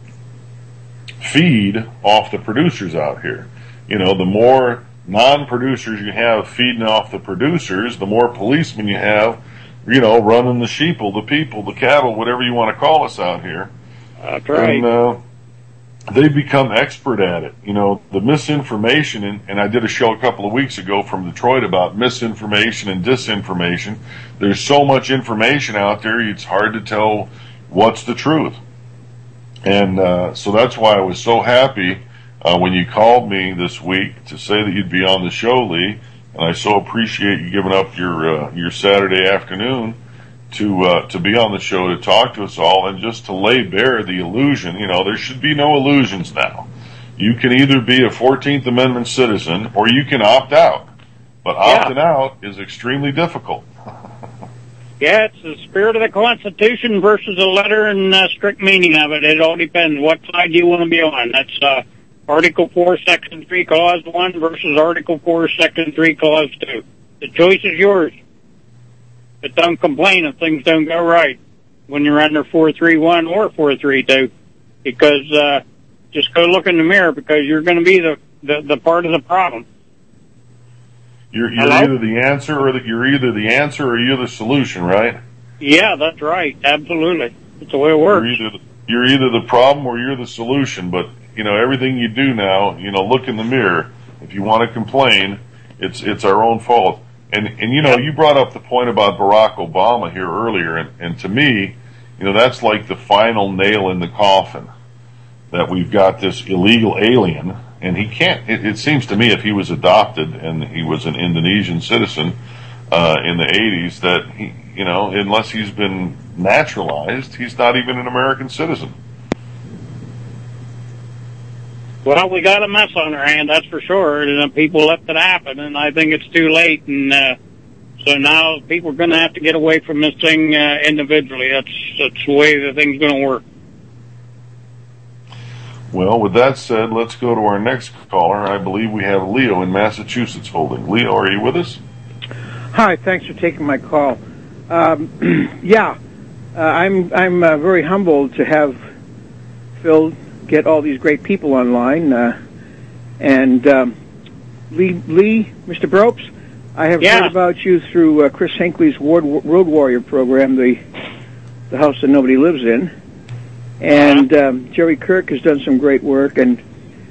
feed off the producers out here. You know, the more non-producers you have feeding off the producers, the more policemen you have, you know, running the sheeple, the people, the cattle, whatever you want to call us out here. That's right. And uh, they become expert at it. You know, the misinformation, and, and I did a show a couple of weeks ago from Detroit about misinformation and disinformation. There's so much information out there, it's hard to tell what's the truth. And uh, so that's why I was so happy uh, when you called me this week to say that you'd be on the show, Lee. And I so appreciate you giving up your uh, your Saturday afternoon to uh, to be on the show to talk to us all and just to lay bare the illusion. You know, there should be no illusions now. You can either be a fourteenth Amendment citizen or you can opt out. But opting yeah. out is extremely difficult. Yeah, it's the spirit of the Constitution versus the letter and uh, strict meaning of it. It all depends what side you want to be on. That's uh, Article four, Section three, Clause one versus Article four, Section three, Clause two. The choice is yours. But don't complain if things don't go right when you're under four three one or four three two, because uh, just go look in the mirror, because you're going to be the, the, the part of the problem. You're, you're either the answer or the, you're either the answer or you're the solution, right? Yeah, that's right. Absolutely. That's the way it works. You're either, you're either the problem or you're the solution. But, you know, everything you do now, you know, look in the mirror. If you want to complain, it's it's our own fault. And, and you know, you brought up the point about Barack Obama here earlier, and, and to me, you know, that's like the final nail in the coffin, that we've got this illegal alien, and he can't, it, it seems to me if he was adopted and he was an Indonesian citizen, uh, in the eighties that he, you know, unless he's been naturalized, he's not even an American citizen. Well, we got a mess on our hand, that's for sure. And people let it happen, and I think it's too late. And uh, so now people are going to have to get away from this thing uh, individually. That's that's the way the thing's going to work. Well, with that said, let's go to our next caller. I believe we have Leo in Massachusetts holding. Leo, are you with us? Hi, thanks for taking my call. Um, yeah, uh, I'm I'm uh, very humbled to have Phil get all these great people online. Uh, and um, Lee, Lee, Mister Bropes, I have yeah. heard about you through uh, Chris Hinckley's Ward, Road Warrior program, the the house that nobody lives in. And um, Jerry Kirk has done some great work, and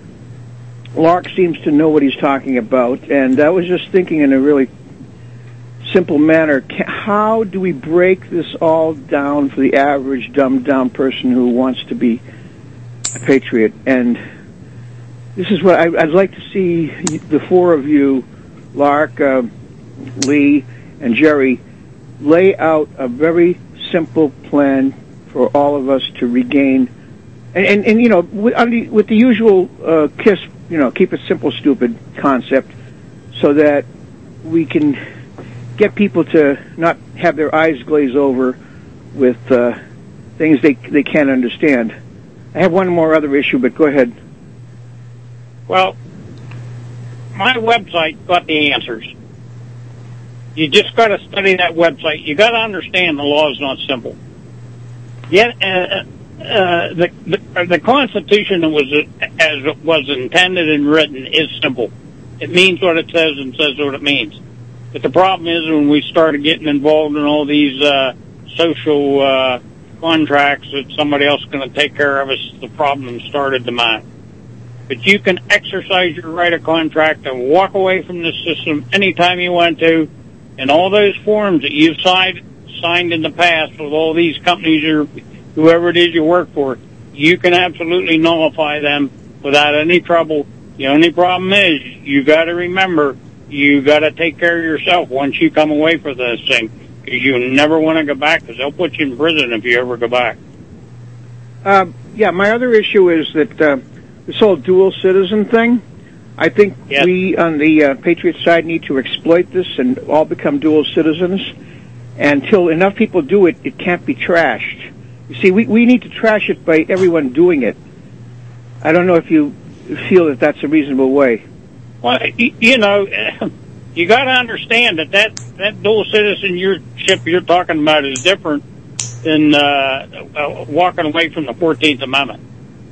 Lark seems to know what he's talking about. And I was just thinking in a really simple manner, how do we break this all down for the average dumbed-down person who wants to be a patriot? And this is what I, I'd like to see the four of you, Lark, uh, Lee, and Jerry, lay out a very simple plan for all of us to regain, and, and, and you know, with, with the usual uh, KISS, you know, keep it simple, stupid concept, so that we can get people to not have their eyes glaze over with uh, things they they can't understand. I have one more other issue, but go ahead. Well, my website got the answers. You just got to study that website. You got to understand the law is not simple. Yet, uh, uh, the, the the Constitution was as it was intended and written is simple. It means what it says and says what it means. But the problem is when we started getting involved in all these uh, social uh, contracts that somebody else is going to take care of us, the problem started to mount. But you can exercise your right of contract and walk away from the system anytime you want to, and all those forms that you've signed signed in the past with all these companies or whoever it is you work for, you can absolutely nullify them without any trouble. The only problem is you got to remember you got to take care of yourself once you come away from this thing, because you never want to go back, because they'll put you in prison if you ever go back. Uh, yeah, my other issue is that uh, this whole dual citizen thing, I think yes. we on the uh, Patriot side need to exploit this and all become dual citizens. Until enough people do it, it can't be trashed. You see, we, we need to trash it by everyone doing it. I don't know if you feel that that's a reasonable way. Well, you, you know, you got to understand that, that that dual citizenship you're talking about is different than uh, uh, walking away from the fourteenth Amendment.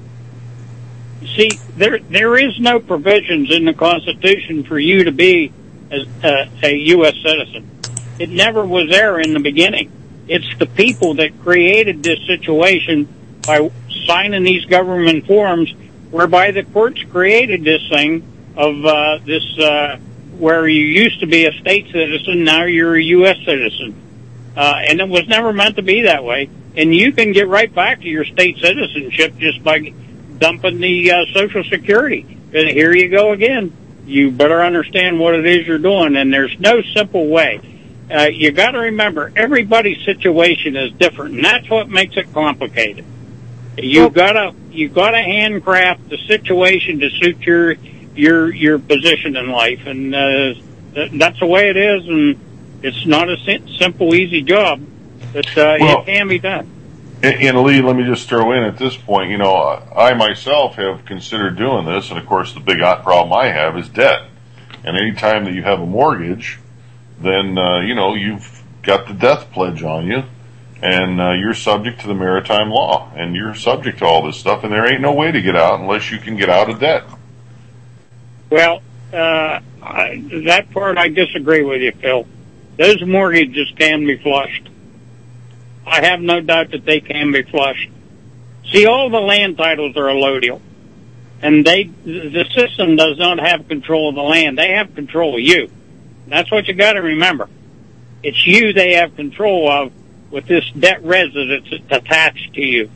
See, there there is no provisions in the Constitution for you to be a, a, a U S citizen. It never was there in the beginning. It's the people that created this situation by signing these government forms, whereby the courts created this thing of uh, this uh, where you used to be a state citizen, now you're a U S citizen. Uh, and it was never meant to be that way. And you can get right back to your state citizenship just by dumping the uh, Social Security. And here you go again. You better understand what it is you're doing, and there's no simple way. Uh, you got to remember, everybody's situation is different, and that's what makes it complicated. You gotta you gotta handcraft the situation to suit your your your position in life, and uh, th- that's the way it is. And it's not a sim- simple, easy job, but uh, well, it can be done. And, and Lee, let me just throw in at this point. You know, I myself have considered doing this, and of course, the big problem I have is debt. And any time that you have a mortgage, then, uh, you know, you've got the death pledge on you, and uh, you're subject to the maritime law, and you're subject to all this stuff, and there ain't no way to get out unless you can get out of debt. Well, uh, I, that part I disagree with you, Phil. Those mortgages can be flushed. I have no doubt that they can be flushed. See, all the land titles are allodial, and they the system does not have control of the land. They have control of you. That's what you got to remember. It's you they have control of with this debt residence attached to you.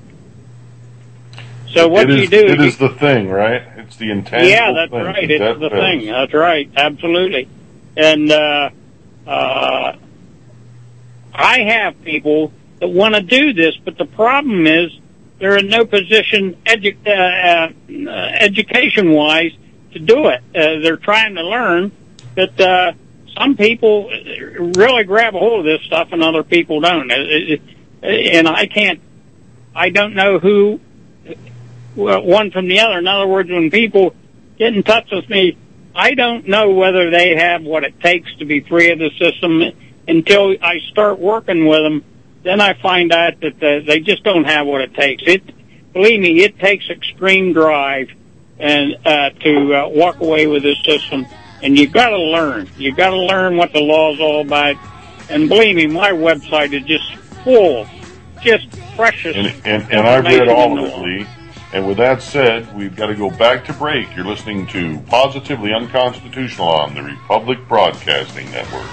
So what do you do? It is the thing, right? It's the intangible Yeah, that's thing, right. The it's the thing. That's right. Absolutely. And uh, Uh, I have people that want to do this, but the problem is they're in no position edu- uh, uh, education-wise to do it. Uh, they're trying to learn, but uh, some people really grab a hold of this stuff and other people don't. It, it, and I can't, I don't know who, one from the other. In other words, when people get in touch with me, I don't know whether they have what it takes to be free of the system until I start working with them. Then I find out that the, they just don't have what it takes. It, believe me, it takes extreme drive and uh, to uh, walk away with this system. And you got to learn. You got to learn what the law is all about. And believe me, my website is just full, just precious. And, and, and I've read all of it, Lee. And with that said, we've got to go back to break. You're listening to Positively Unconstitutional on the Republic Broadcasting Network.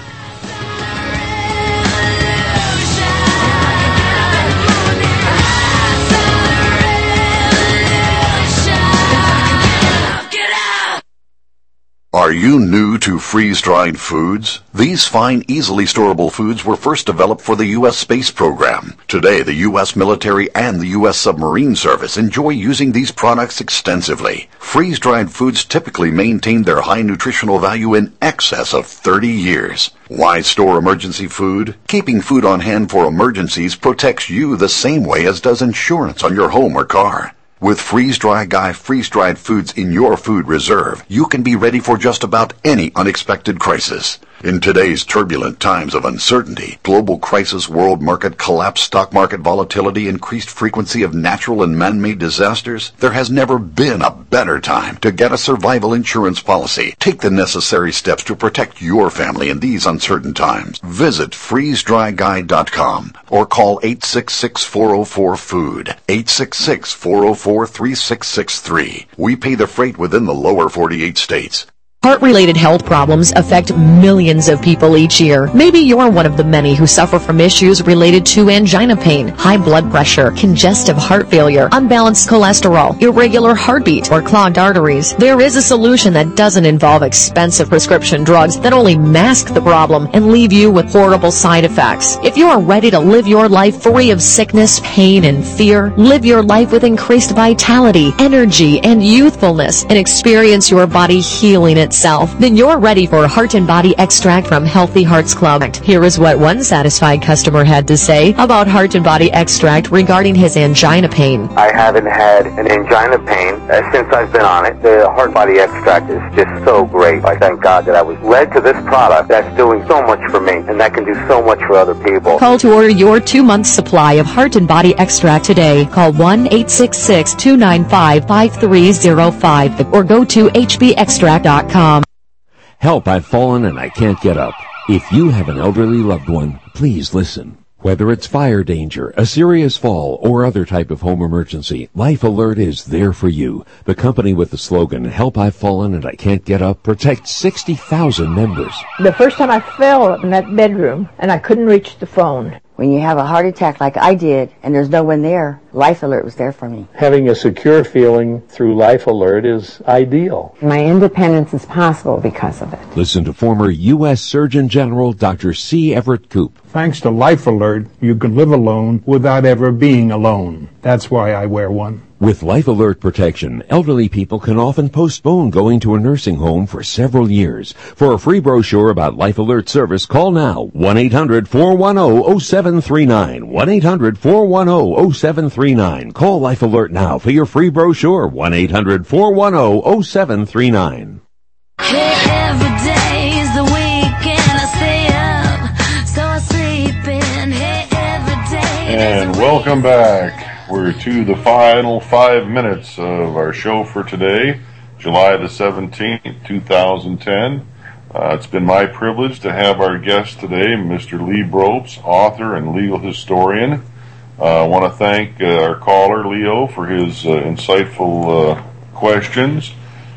Are you new to freeze-dried foods? These fine, easily storable foods were first developed for the U S space program. Today, the U S military and the U S submarine service enjoy using these products extensively. Freeze-dried foods typically maintain their high nutritional value in excess of thirty years. Why store emergency food? Keeping food on hand for emergencies protects you the same way as does insurance on your home or car. With Freeze-Dry Guy freeze-dried foods in your food reserve, you can be ready for just about any unexpected crisis. In today's turbulent times of uncertainty, global crisis, world market collapse, stock market volatility, increased frequency of natural and man-made disasters, there has never been a better time to get a survival insurance policy. Take the necessary steps to protect your family in these uncertain times. Visit freeze dry guy dot com or call eight six six, four oh four, food, eight six six, four oh four, three six six three. We pay the freight within the lower forty-eight states. Heart-related health problems affect millions of people each year. Maybe you're one of the many who suffer from issues related to angina pain, high blood pressure, congestive heart failure, unbalanced cholesterol, irregular heartbeat, or clogged arteries. There is a solution that doesn't involve expensive prescription drugs that only mask the problem and leave you with horrible side effects. If you are ready to live your life free of sickness, pain, and fear, live your life with increased vitality, energy, and youthfulness, and experience your body healing it itself, then you're ready for Heart and Body Extract from Healthy Hearts Club. Here is what one satisfied customer had to say about Heart and Body Extract regarding his angina pain. I haven't had an angina pain uh, since I've been on it. The Heart Body Extract is just so great. I thank God that I was led to this product that's doing so much for me and that can do so much for other people. Call to order your two-month supply of Heart and Body Extract today. Call one eight six six, two nine five, five three zero five or go to h b extract dot com. Help, I've fallen and I can't get up. If you have an elderly loved one, please listen. Whether it's fire danger, a serious fall, or other type of home emergency, Life Alert is there for you. The company with the slogan, Help, I've fallen and I can't get up, protects sixty thousand members. The first time I fell in that bedroom and I couldn't reach the phone. When you have a heart attack like I did and there's no one there, Life Alert was there for me. Having a secure feeling through Life Alert is ideal. My independence is possible because of it. Listen to former U S Surgeon General Doctor C. Everett Koop. Thanks to Life Alert, you can live alone without ever being alone. That's why I wear one. With Life Alert protection, elderly people can often postpone going to a nursing home for several years. For a free brochure about Life Alert service, call now one eight hundred, four one zero, zero seven three nine. one eight hundred, four one zero, zero seven three nine. Call Life Alert now for your free brochure. one eight hundred, four one zero, zero seven three nine. Every day is the weekend. I stay up, so I sleep in. Hey, every day. And welcome back. We're to the final five minutes of our show for today, July the seventeenth, two thousand ten. Uh, it's been my privilege to have our guest today, Mister Lee Bropes, author and legal historian. Uh, I want to thank uh, our caller, Leo, for his uh, insightful uh, questions.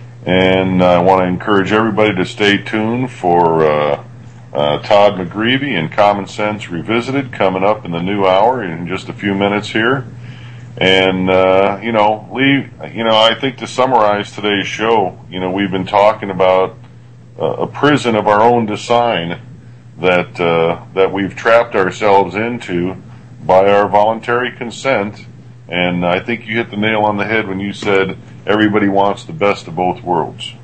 And I want to encourage everybody to stay tuned for uh, uh, Todd McGreevy and Common Sense Revisited coming up in the new hour in just a few minutes here. And, uh, you know, Lee, you know, I think to summarize today's show, you know, we've been talking about uh, a prison of our own design that uh, that we've trapped ourselves into by our voluntary consent. And I think you hit the nail on the head when you said everybody wants the best of both worlds.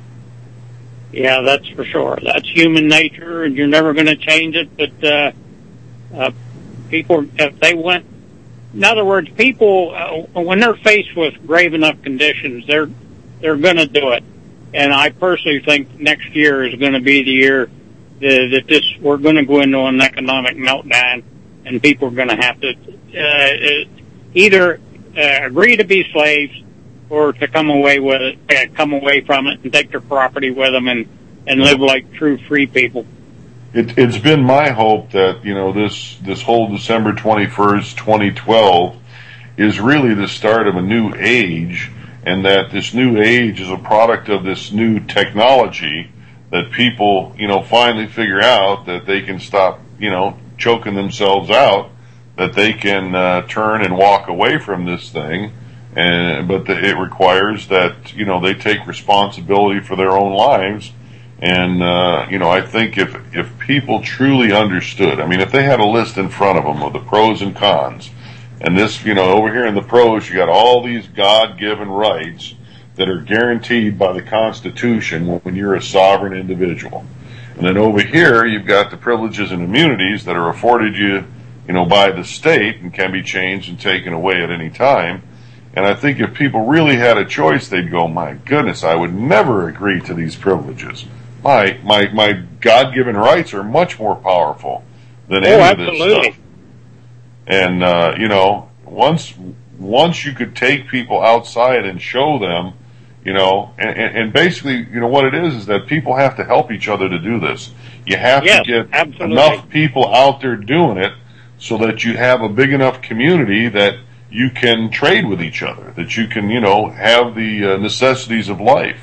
Yeah, that's for sure. That's human nature, and you're never going to change it. But uh, uh, people, if they went, in other words, people, uh, when they're faced with grave enough conditions, they're they're going to do it. And I personally think next year is going to be the year that, that this we're going to go into an economic meltdown, and people are going to have to uh, either uh, agree to be slaves or to come away with it, uh, come away from it, and take their property with them, and and live like true free people. It, it's been my hope that, you know, this this whole December twenty-first, twenty twelve is really the start of a new age, and that this new age is a product of this new technology that people, you know, finally figure out that they can stop, you know, choking themselves out, that they can uh, turn and walk away from this thing. And, but the, it requires that, you know, they take responsibility for their own lives. And, uh, you know, I think if, if people truly understood, I mean, if they had a list in front of them of the pros and cons, and this, you know, over here in the pros, you got all these God-given rights that are guaranteed by the Constitution when you're a sovereign individual. And then over here, you've got the privileges and immunities that are afforded you, you know, by the state and can be changed and taken away at any time. And I think if people really had a choice, they'd go, my goodness, I would never agree to these privileges. My my my God-given rights are much more powerful than any oh, of this absolutely. stuff. And, uh, you know, once once you could take people outside and show them, you know, and, and, and basically, you know, what it is is that people have to help each other to do this. You have yes, to get absolutely. enough people out there doing it so that you have a big enough community that you can trade with each other, that you can, you know, have the uh, necessities of life.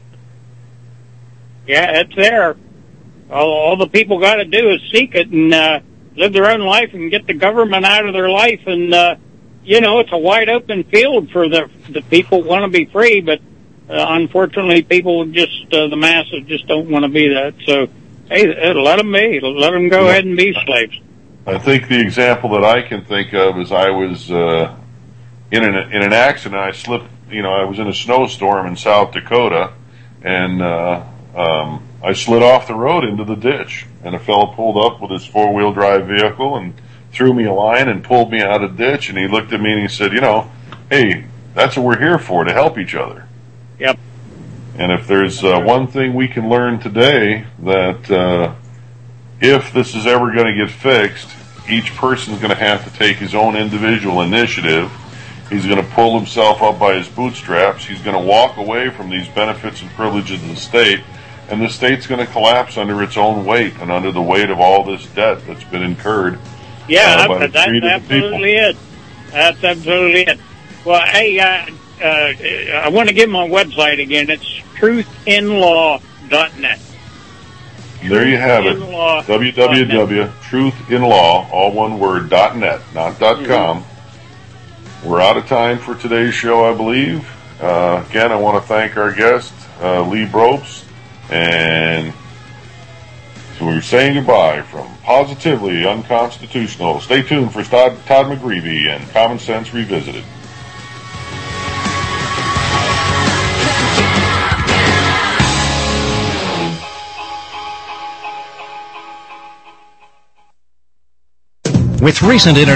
Yeah, it's there. All, all the people got to do is seek it and uh, live their own life and get the government out of their life. And, uh, you know, it's a wide open field for the the people who want to be free, but uh, unfortunately people just, uh, the masses just don't want to be that. So, hey, let them be. Let them go Yeah. ahead and be slaves. I think the example that I can think of is I was uh, in an in an accident. I slipped. You know, I was in a snowstorm in South Dakota, and uh, um, I slid off the road into the ditch. And a fellow pulled up with his four wheel drive vehicle and threw me a line and pulled me out of the ditch. And he looked at me and he said, "You know, hey, that's what we're here for, to help each other." Yep. And if there's uh, one thing we can learn today, that uh, if this is ever going to get fixed, each person's going to have to take his own individual initiative. He's going to pull himself up by his bootstraps. He's going to walk away from these benefits and privileges of the state, and the state's going to collapse under its own weight and under the weight of all this debt that's been incurred. Yeah, uh, by that's, the greed that's of the people. absolutely it. That's absolutely it. Well, hey, uh, uh, I want to give my website again. It's truth in law dot net. There you have it. Truth-in-law w w w dot truth in law, all one word, dot net, not dot com. Mm-hmm. We're out of time for today's show, I believe. Uh, again, I want to thank our guest, uh, Lee Brobst, and so we're saying goodbye from Positively Unconstitutional. Stay tuned for Todd, Todd McGreevy and Common Sense Revisited. With recent internet